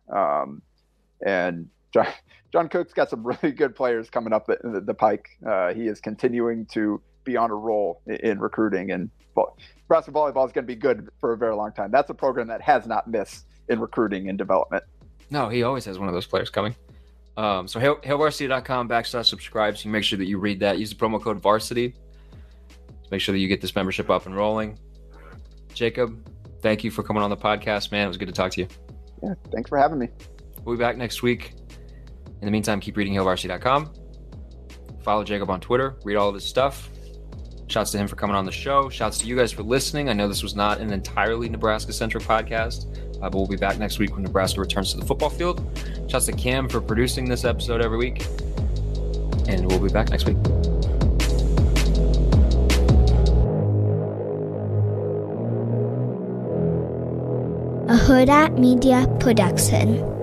And John Cook's got some really good players coming up the pike. He is continuing to be on a roll in recruiting, and Nebraska volleyball is going to be good for a very long time. That's a program that has not missed in recruiting and development. No, he always has one of those players coming. So HailVarsity.com/subscribe. So you make sure that you read that. Use the promo code Varsity to make sure that you get this membership up and rolling. Jacob, thank you for coming on the podcast, man. It was good to talk to you. Yeah, thanks for having me. We'll be back next week. In the meantime, keep reading HailVarsity.com. Follow Jacob on Twitter. Read all of his stuff. Shouts to him for coming on the show. Shouts to you guys for listening. I know this was not an entirely Nebraska-centric podcast, but we'll be back next week when Nebraska returns to the football field. Shouts to Cam for producing this episode every week. And we'll be back next week. A Huda Media Production.